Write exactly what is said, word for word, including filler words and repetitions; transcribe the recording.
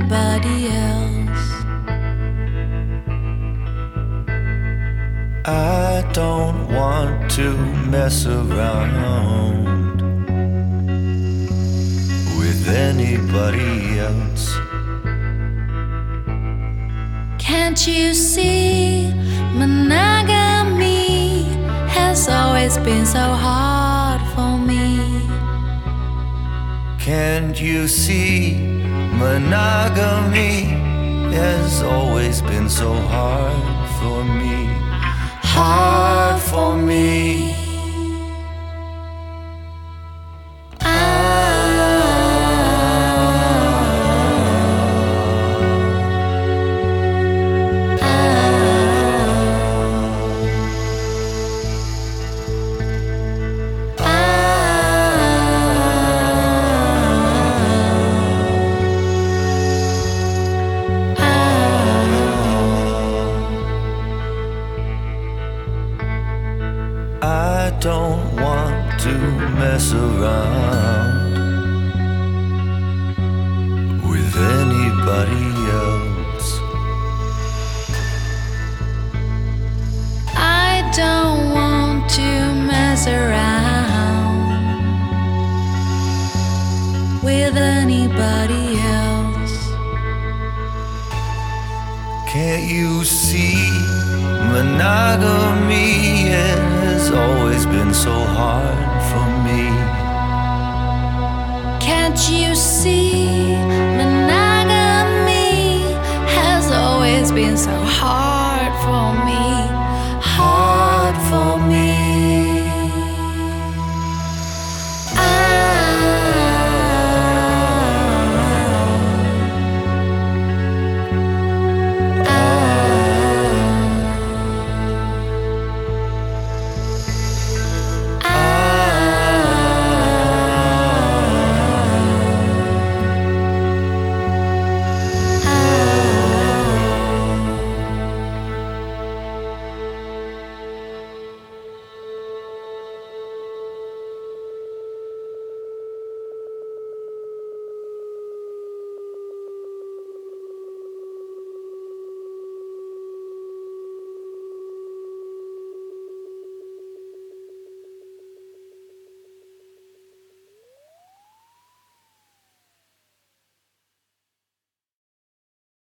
anybody else. I don't want to mess around with anybody else. Can't you see monogamy has always been so hard for me? Can't you see monogamy has always been so hard for me? Hard for me. I don't want to mess around with anybody else. I don't want to mess around with anybody else. Can't you see monogamy has always been so hard for me? Can't you see monogamy has always been so hard